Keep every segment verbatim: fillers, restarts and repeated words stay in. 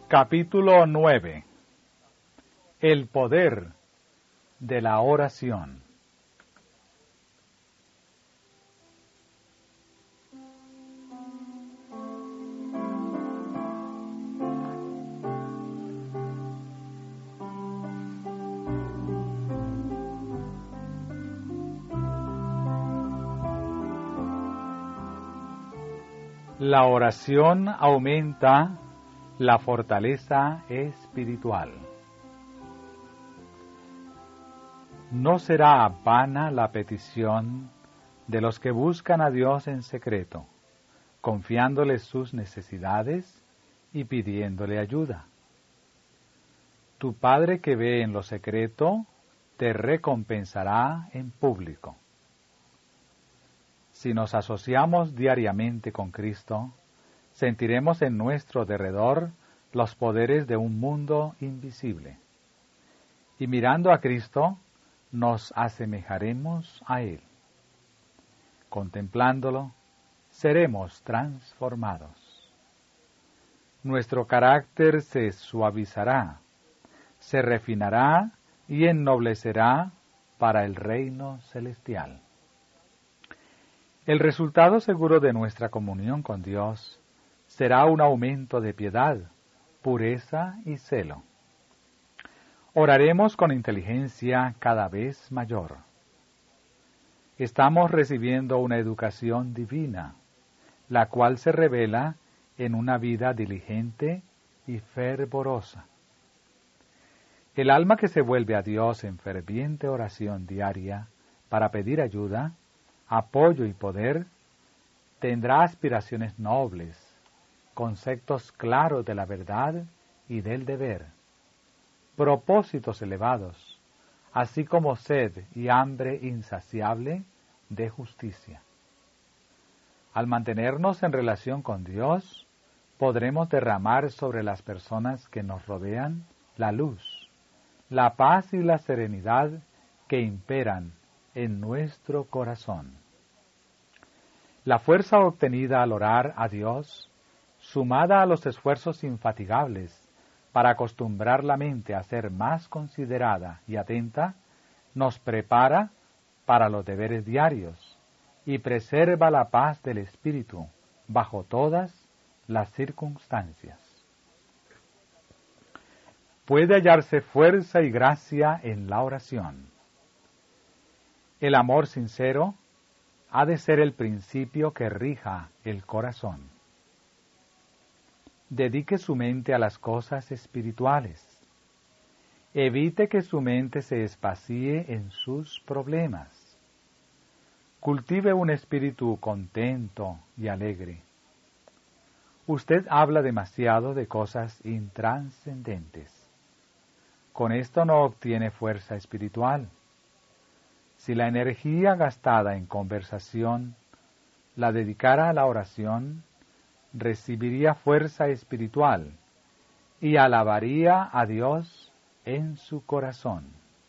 Capítulo nueve. El poder de la oración. La oración aumenta la fortaleza espiritual. No será vana la petición de los que buscan a Dios en secreto, confiándole sus necesidades y pidiéndole ayuda. Tu Padre que ve en lo secreto, te recompensará en público. Si nos asociamos diariamente con Cristo, sentiremos en nuestro derredor los poderes de un mundo invisible. Y mirando a Cristo, nos asemejaremos a Él. Contemplándolo, seremos transformados. Nuestro carácter se suavizará, se refinará y ennoblecerá para el reino celestial. El resultado seguro de nuestra comunión con Dios será un aumento de piedad, pureza y celo. Oraremos con inteligencia cada vez mayor. Estamos recibiendo una educación divina, la cual se revela en una vida diligente y fervorosa. El alma que se vuelve a Dios en ferviente oración diaria para pedir ayuda, apoyo y poder, tendrá aspiraciones nobles, conceptos claros de la verdad y del deber, propósitos elevados, así como sed y hambre insaciable de justicia. Al mantenernos en relación con Dios, podremos derramar sobre las personas que nos rodean la luz, la paz y la serenidad que imperan en nuestro corazón. La fuerza obtenida al orar a Dios, sumada a los esfuerzos infatigables para acostumbrar la mente a ser más considerada y atenta, nos prepara para los deberes diarios y preserva la paz del espíritu bajo todas las circunstancias. Puede hallarse fuerza y gracia en la oración. El amor sincero ha de ser el principio que rija el corazón. Dedique su mente a las cosas espirituales. Evite que su mente se espacíe en sus problemas. Cultive un espíritu contento y alegre. Usted habla demasiado de cosas intranscendentes. Con esto no obtiene fuerza espiritual. Si la energía gastada en conversación la dedicara a la oración, recibiría fuerza espiritual y alabaría a Dios en su corazón.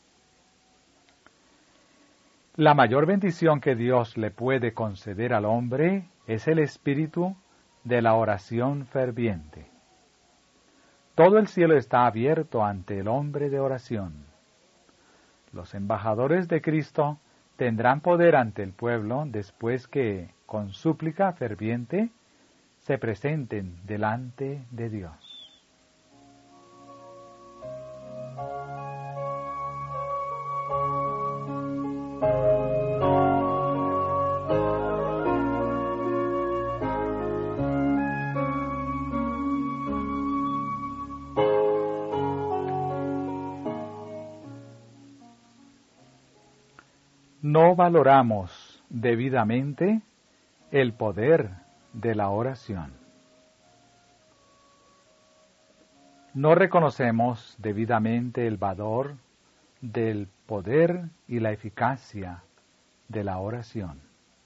La mayor bendición que Dios le puede conceder al hombre es el espíritu de la oración ferviente. Todo el cielo está abierto ante el hombre de oración. Los embajadores de Cristo tendrán poder ante el pueblo después que, con súplica ferviente, se presenten delante de Dios. No valoramos debidamente el poder de la oración. No reconocemos debidamente el valor del poder y la eficacia de la oración.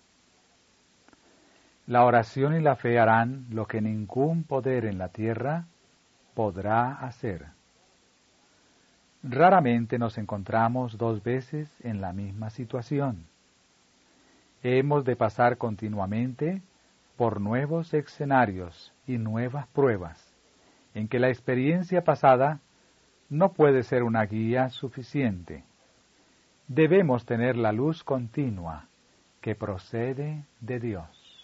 La oración y la fe harán lo que ningún poder en la tierra podrá hacer. Raramente nos encontramos dos veces en la misma situación. Hemos de pasar continuamente por nuevos escenarios y nuevas pruebas, en que la experiencia pasada no puede ser una guía suficiente. Debemos tener la luz continua que procede de Dios.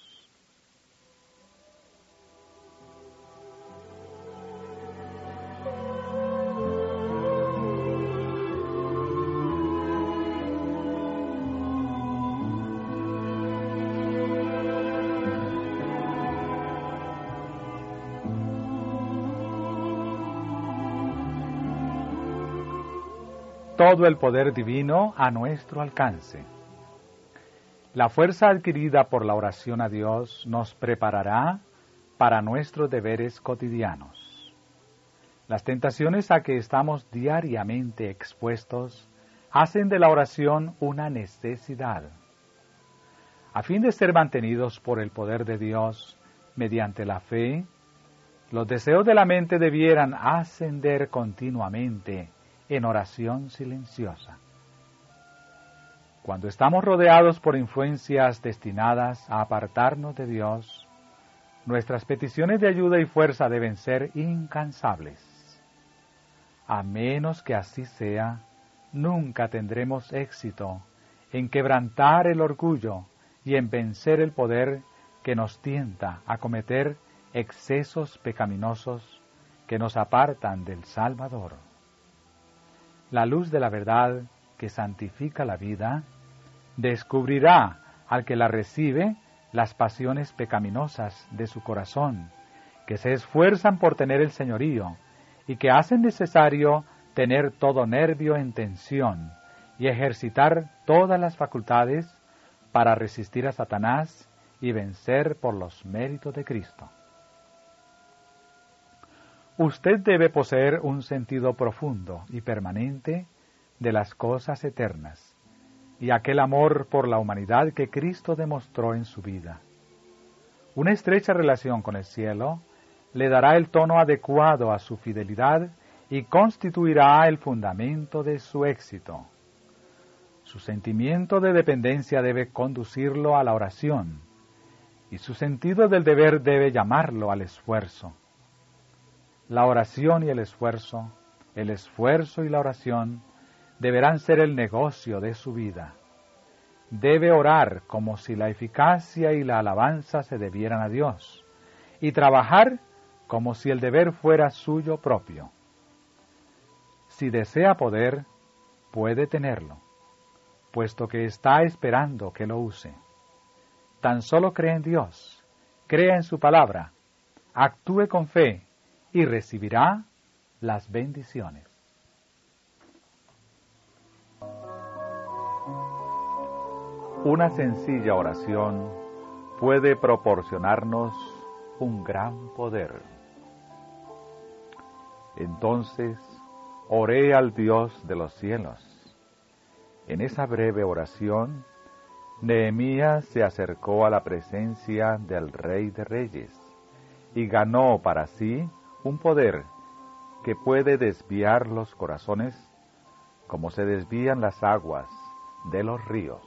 Todo el poder divino a nuestro alcance. La fuerza adquirida por la oración a Dios nos preparará para nuestros deberes cotidianos. Las tentaciones a que estamos diariamente expuestos hacen de la oración una necesidad. A fin de ser mantenidos por el poder de Dios mediante la fe, los deseos de la mente debieran ascender continuamente en oración silenciosa. Cuando estamos rodeados por influencias destinadas a apartarnos de Dios, nuestras peticiones de ayuda y fuerza deben ser incansables. A menos que así sea, nunca tendremos éxito en quebrantar el orgullo y en vencer el poder que nos tienta a cometer excesos pecaminosos que nos apartan del Salvador. La luz de la verdad que santifica la vida descubrirá al que la recibe las pasiones pecaminosas de su corazón, que se esfuerzan por tener el señorío y que hacen necesario tener todo nervio en tensión y ejercitar todas las facultades para resistir a Satanás y vencer por los méritos de Cristo. Usted debe poseer un sentido profundo y permanente de las cosas eternas y aquel amor por la humanidad que Cristo demostró en su vida. Una estrecha relación con el cielo le dará el tono adecuado a su fidelidad y constituirá el fundamento de su éxito. Su sentimiento de dependencia debe conducirlo a la oración y su sentido del deber debe llamarlo al esfuerzo. La oración y el esfuerzo, el esfuerzo y la oración deberán ser el negocio de su vida. Debe orar como si la eficacia y la alabanza se debieran a Dios, y trabajar como si el deber fuera suyo propio. Si desea poder, puede tenerlo, puesto que está esperando que lo use. Tan solo cree en Dios, crea en su palabra, actúe con fe, y recibirá las bendiciones. Una sencilla oración puede proporcionarnos un gran poder. Entonces, oré al Dios de los cielos. En esa breve oración, Nehemías se acercó a la presencia del Rey de Reyes y ganó para sí un poder que puede desviar los corazones como se desvían las aguas de los ríos.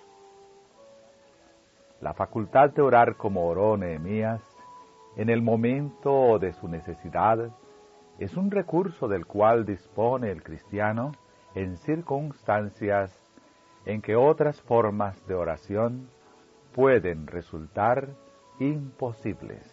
La facultad de orar como oró Nehemías en el momento de su necesidad es un recurso del cual dispone el cristiano en circunstancias en que otras formas de oración pueden resultar imposibles.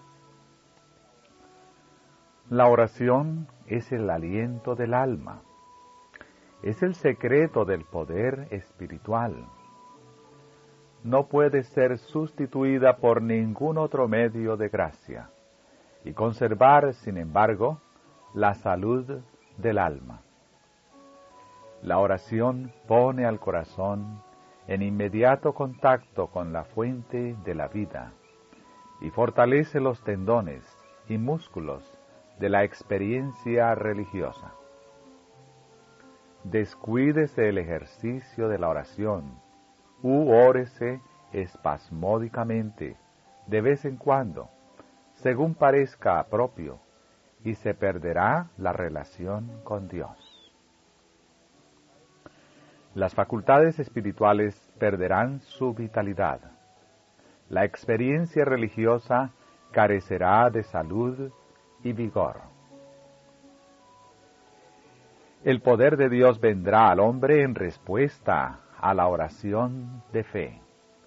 La oración es el aliento del alma, es el secreto del poder espiritual. No puede ser sustituida por ningún otro medio de gracia y conservar, sin embargo, la salud del alma. La oración pone al corazón en inmediato contacto con la fuente de la vida y fortalece los tendones y músculos de la experiencia religiosa. Descuídese el ejercicio de la oración, u órese espasmódicamente, de vez en cuando, según parezca propio, y se perderá la relación con Dios. Las facultades espirituales perderán su vitalidad. La experiencia religiosa carecerá de salud y vigor. El poder de Dios vendrá al hombre en respuesta a la oración de fe.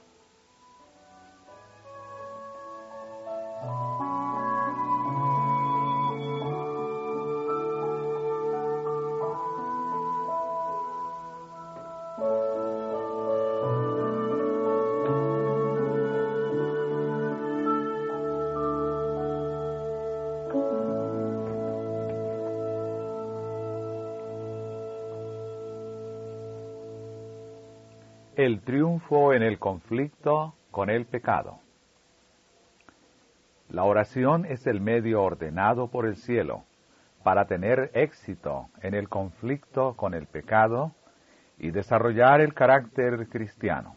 El triunfo en el conflicto con el pecado. La oración es el medio ordenado por el cielo para tener éxito en el conflicto con el pecado y desarrollar el carácter cristiano.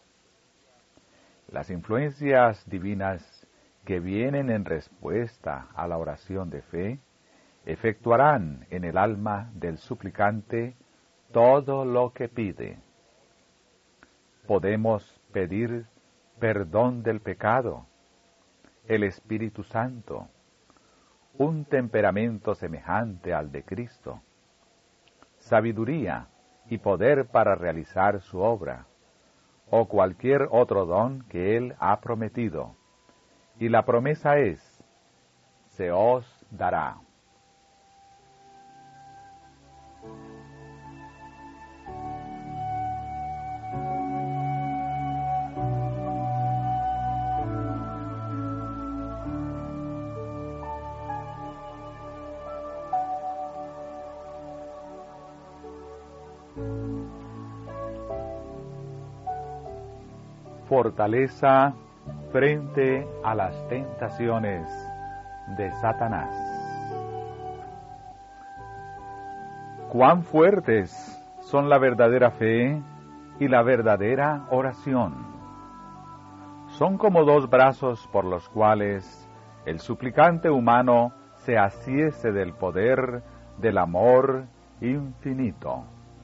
Las influencias divinas que vienen en respuesta a la oración de fe efectuarán en el alma del suplicante todo lo que pide. Podemos pedir perdón del pecado, el Espíritu Santo, un temperamento semejante al de Cristo, sabiduría y poder para realizar su obra, o cualquier otro don que Él ha prometido. Y la promesa es, se os dará. Fortaleza frente a las tentaciones de Satanás. Cuán fuertes son la verdadera fe y la verdadera oración. Son como dos brazos por los cuales el suplicante humano se asiese del poder del amor infinito.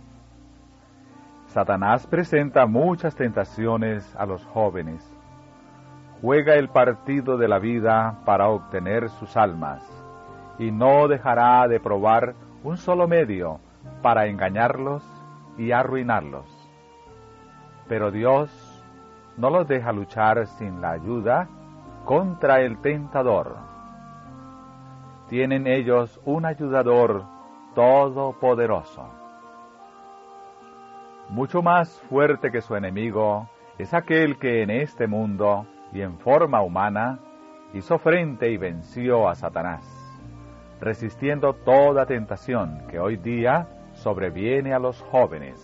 Satanás presenta muchas tentaciones a los jóvenes. Juega el partido de la vida para obtener sus almas, y no dejará de probar un solo medio para engañarlos y arruinarlos. Pero Dios no los deja luchar sin la ayuda contra el tentador. Tienen ellos un ayudador todopoderoso. Mucho más fuerte que su enemigo es aquel que en este mundo y en forma humana hizo frente y venció a Satanás, resistiendo toda tentación que hoy día sobreviene a los jóvenes.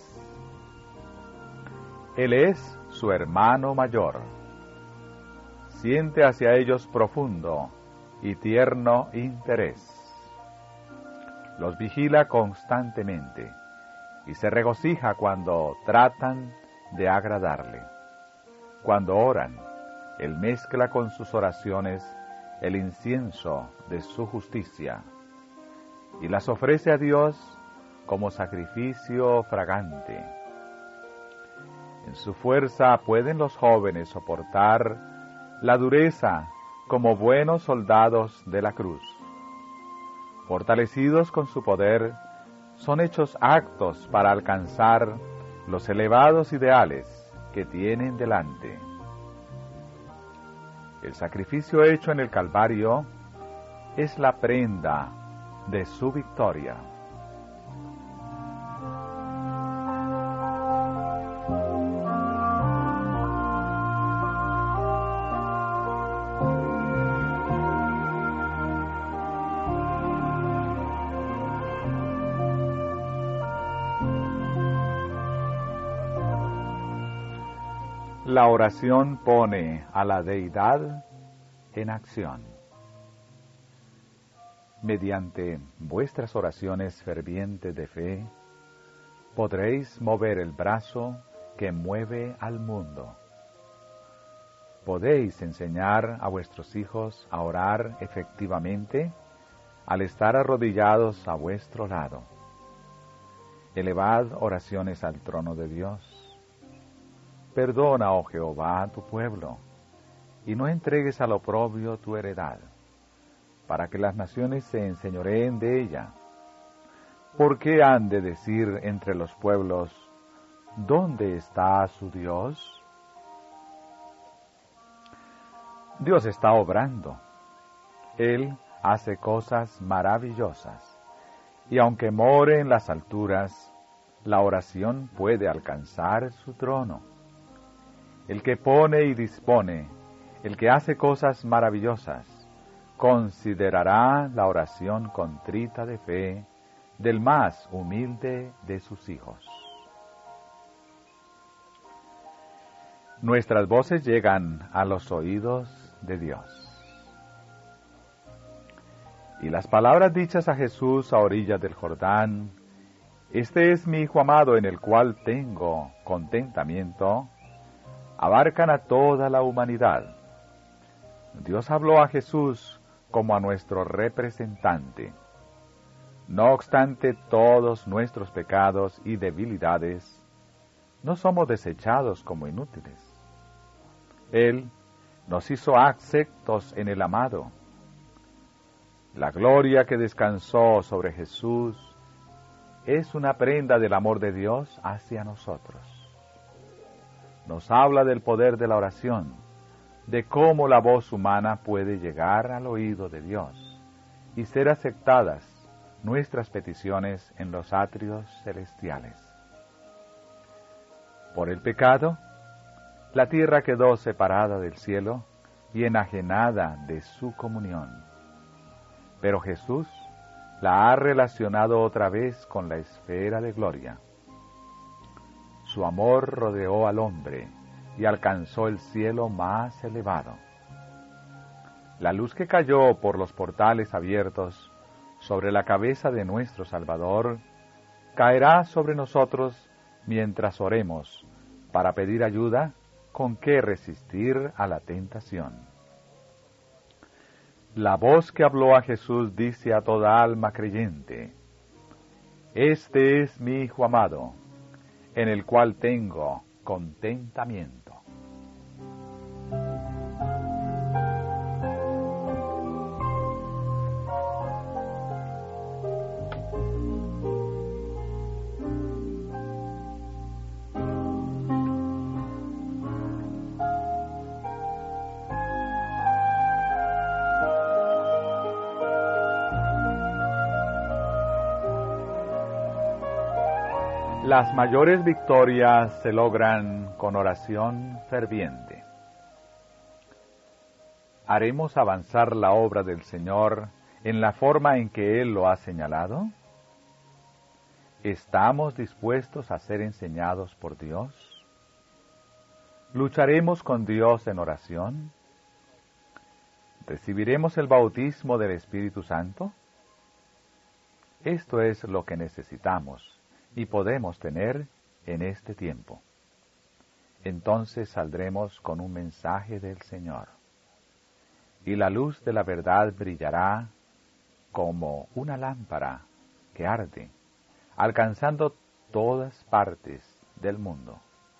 Él es su hermano mayor. Siente hacia ellos profundo y tierno interés. Los vigila constantemente y se regocija cuando tratan de agradarle. Cuando oran, Él mezcla con sus oraciones el incienso de su justicia y las ofrece a Dios como sacrificio fragante. En su fuerza pueden los jóvenes soportar la dureza como buenos soldados de la cruz. Fortalecidos con su poder, son hechos actos para alcanzar los elevados ideales que tienen delante. El sacrificio hecho en el Calvario es la prenda de su victoria. La oración pone a la deidad en acción. Mediante vuestras oraciones fervientes de fe, podréis mover el brazo que mueve al mundo. Podéis enseñar a vuestros hijos a orar efectivamente al estar arrodillados a vuestro lado. Elevad oraciones al trono de Dios. Perdona, oh Jehová, a tu pueblo, y no entregues al oprobio tu heredad. para que las naciones se enseñoreen de ella. ¿Por qué han de decir entre los pueblos, ¿dónde está su Dios? Dios está obrando. Él hace cosas maravillosas, y aunque more en las alturas, la oración puede alcanzar su trono. El que pone y dispone, el que hace cosas maravillosas, considerará la oración contrita de fe del más humilde de sus hijos. Nuestras voces llegan a los oídos de Dios. Y las palabras dichas a Jesús a orillas del Jordán, este es mi Hijo amado en el cual tengo contentamiento, abarcan a toda la humanidad. Dios habló a Jesús como a nuestro representante. No obstante todos nuestros pecados y debilidades, no somos desechados como inútiles. Él nos hizo aceptos en el amado. La gloria que descansó sobre Jesús es una prenda del amor de Dios hacia nosotros. Nos habla del poder de la oración, de cómo la voz humana puede llegar al oído de Dios y ser aceptadas nuestras peticiones en los atrios celestiales. Por el pecado, la tierra quedó separada del cielo y enajenada de su comunión. Pero Jesús la ha relacionado otra vez con la esfera de gloria. Su amor rodeó al hombre y alcanzó el cielo más elevado. La luz que cayó por los portales abiertos sobre la cabeza de nuestro Salvador caerá sobre nosotros mientras oremos para pedir ayuda con que resistir a la tentación. La voz que habló a Jesús dice a toda alma creyente, este es mi Hijo amado, en el cual tengo contentamiento. Las mayores victorias se logran con oración ferviente. ¿Haremos avanzar la obra del Señor en la forma en que Él lo ha señalado? ¿Estamos dispuestos a ser enseñados por Dios? ¿Lucharemos con Dios en oración? ¿Recibiremos el bautismo del Espíritu Santo? Esto es lo que necesitamos y podemos tener en este tiempo. Entonces saldremos con un mensaje del Señor, y la luz de la verdad brillará como una lámpara que arde, alcanzando todas partes del mundo.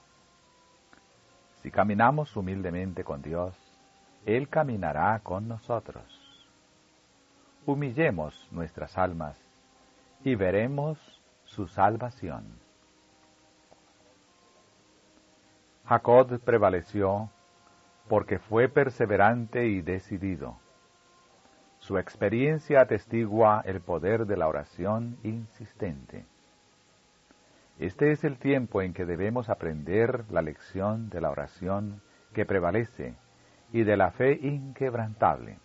Si caminamos humildemente con Dios, Él caminará con nosotros. Humillemos nuestras almas y veremos su salvación. Jacob prevaleció porque fue perseverante y decidido. Su experiencia atestigua el poder de la oración insistente. Este es el tiempo en que debemos aprender la lección de la oración que prevalece y de la fe inquebrantable.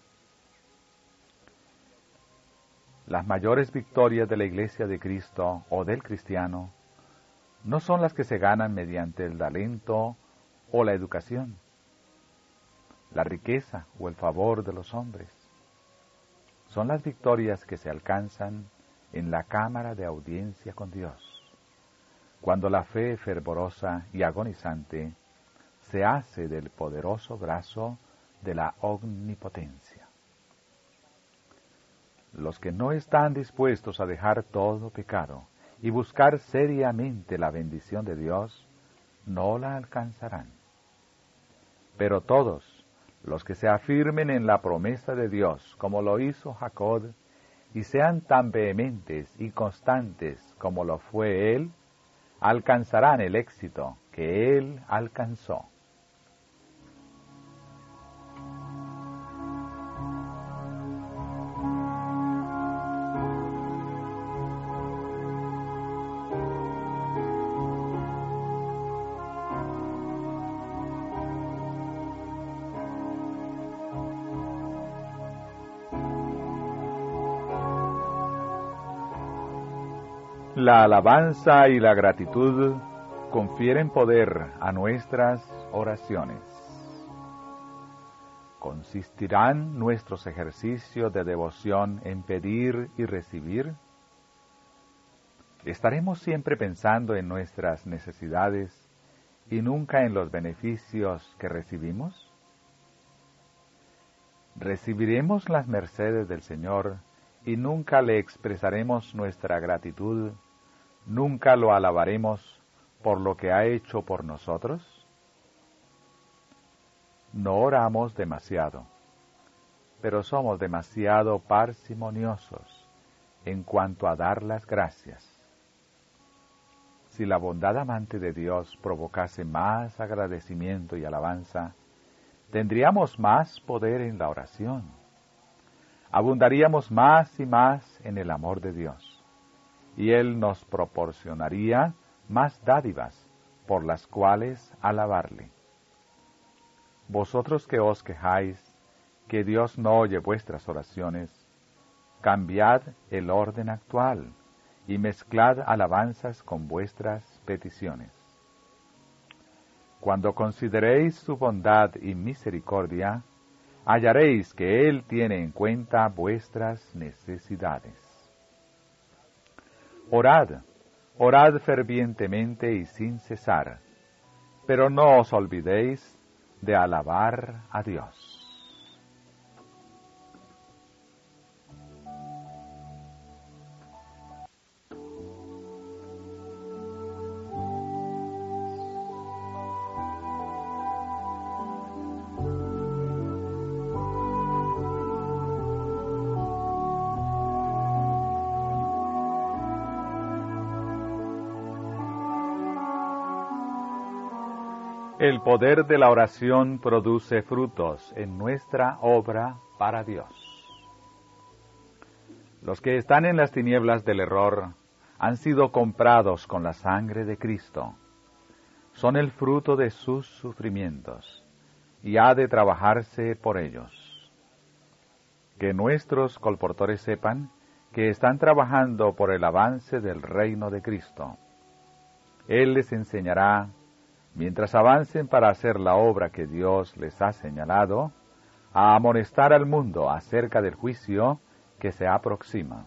Las mayores victorias de la Iglesia de Cristo o del cristiano no son las que se ganan mediante el talento o la educación, la riqueza o el favor de los hombres. Son las victorias que se alcanzan en la cámara de audiencia con Dios, cuando la fe fervorosa y agonizante se hace del poderoso brazo de la omnipotencia. Los que no están dispuestos a dejar todo pecado y buscar seriamente la bendición de Dios, no la alcanzarán. Pero todos los que se afirmen en la promesa de Dios, como lo hizo Jacob, y sean tan vehementes y constantes como lo fue él, alcanzarán el éxito que él alcanzó. La alabanza y la gratitud confieren poder a nuestras oraciones. ¿Consistirán nuestros ejercicios de devoción en pedir y recibir? ¿Estaremos siempre pensando en nuestras necesidades y nunca en los beneficios que recibimos? ¿Recibiremos las mercedes del Señor y nunca le expresaremos nuestra gratitud? ¿Nunca lo alabaremos por lo que ha hecho por nosotros? No oramos demasiado, pero somos demasiado parsimoniosos en cuanto a dar las gracias. Si la bondad amante de Dios provocase más agradecimiento y alabanza, tendríamos más poder en la oración. Abundaríamos más y más en el amor de Dios. Y Él nos proporcionaría más dádivas por las cuales alabarle. Vosotros que os quejáis, que Dios no oye vuestras oraciones, cambiad el orden actual y mezclad alabanzas con vuestras peticiones. Cuando consideréis su bondad y misericordia, hallaréis que Él tiene en cuenta vuestras necesidades. Orad, orad fervientemente y sin cesar, pero no os olvidéis de alabar a Dios. El poder de la oración produce frutos en nuestra obra para Dios. Los que están en las tinieblas del error han sido comprados con la sangre de Cristo. Son el fruto de sus sufrimientos, y ha de trabajarse por ellos. Que nuestros colportores sepan que están trabajando por el avance del reino de Cristo. Él les enseñará, mientras avancen para hacer la obra que Dios les ha señalado, a amonestar al mundo acerca del juicio que se aproxima.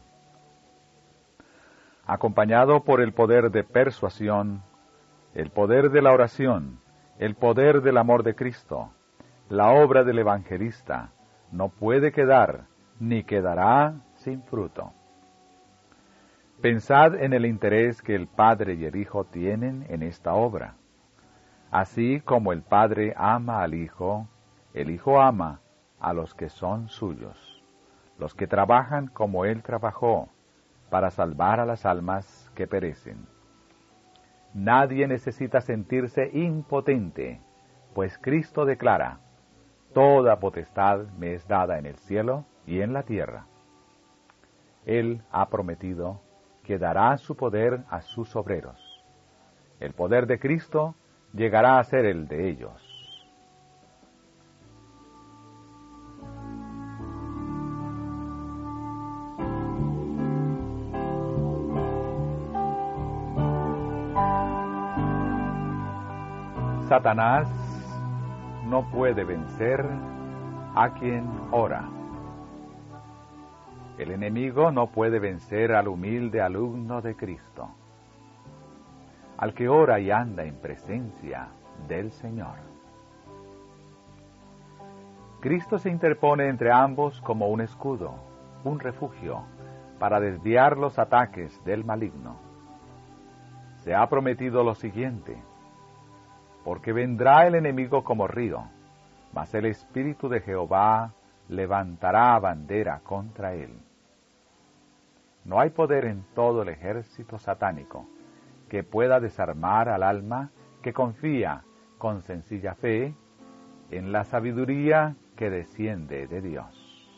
Acompañado por el poder de persuasión, el poder de la oración, el poder del amor de Cristo, la obra del evangelista no puede quedar ni quedará sin fruto. Pensad en el interés que el Padre y el Hijo tienen en esta obra. Así como el Padre ama al Hijo, el Hijo ama a los que son suyos, los que trabajan como Él trabajó, para salvar a las almas que perecen. Nadie necesita sentirse impotente, pues Cristo declara, toda potestad me es dada en el cielo y en la tierra. Él ha prometido que dará su poder a sus obreros. El poder de Cristo llegará a ser el de ellos. Satanás no puede vencer a quien ora. El enemigo no puede vencer al humilde alumno de Cristo, al que ora y anda en presencia del Señor. Cristo se interpone entre ambos como un escudo, un refugio, para desviar los ataques del maligno. Se ha prometido lo siguiente, porque vendrá el enemigo como río, mas el Espíritu de Jehová levantará bandera contra él. No hay poder en todo el ejército satánico que pueda desarmar al alma que confía con sencilla fe en la sabiduría que desciende de Dios.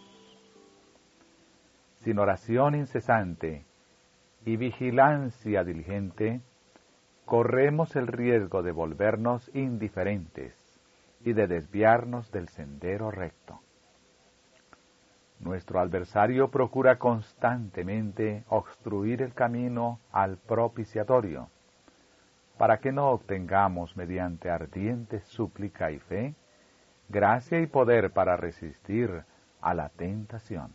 Sin oración incesante y vigilancia diligente, corremos el riesgo de volvernos indiferentes y de desviarnos del sendero recto. Nuestro adversario procura constantemente obstruir el camino al propiciatorio, para que no obtengamos, mediante ardiente súplica y fe, gracia y poder para resistir a la tentación.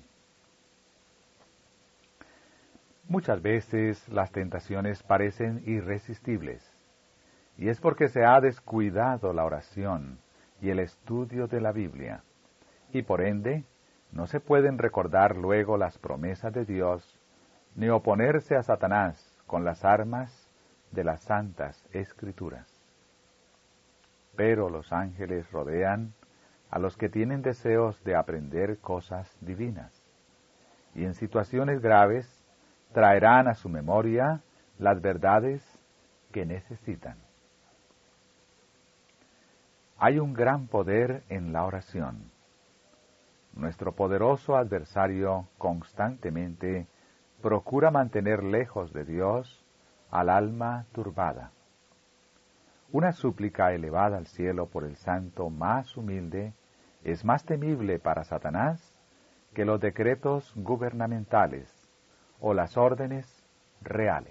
Muchas veces las tentaciones parecen irresistibles, y es porque se ha descuidado la oración y el estudio de la Biblia, y por ende no se pueden recordar luego las promesas de Dios, ni oponerse a Satanás con las armas de las santas Escrituras. Pero los ángeles rodean a los que tienen deseos de aprender cosas divinas, y en situaciones graves traerán a su memoria las verdades que necesitan. Hay un gran poder en la oración. Nuestro poderoso adversario constantemente procura mantener lejos de Dios al alma turbada. Una súplica elevada al cielo por el santo más humilde es más temible para Satanás que los decretos gubernamentales o las órdenes reales.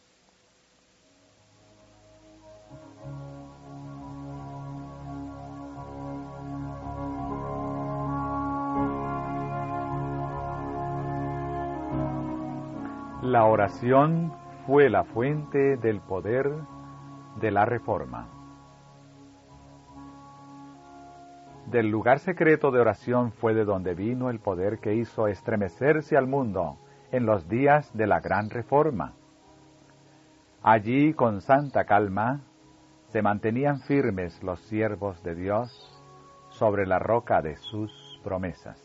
La oración fue la fuente del poder de la Reforma. Del lugar secreto de oración fue de donde vino el poder que hizo estremecerse al mundo en los días de la Gran Reforma. Allí, con santa calma, se mantenían firmes los siervos de Dios sobre la roca de sus promesas.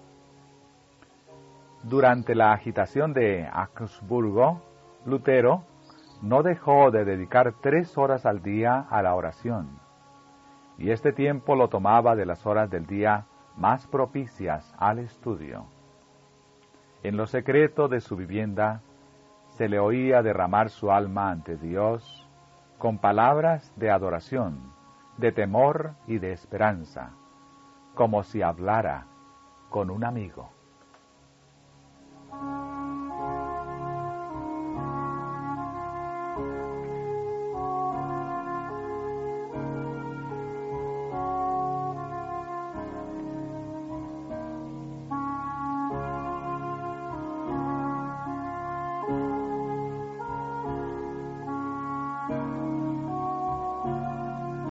Durante la agitación de Augsburgo, Lutero no dejó de dedicar tres horas al día a la oración, y este tiempo lo tomaba de las horas del día más propicias al estudio. En lo secreto de su vivienda se le oía derramar su alma ante Dios con palabras de adoración, de temor y de esperanza, como si hablara con un amigo.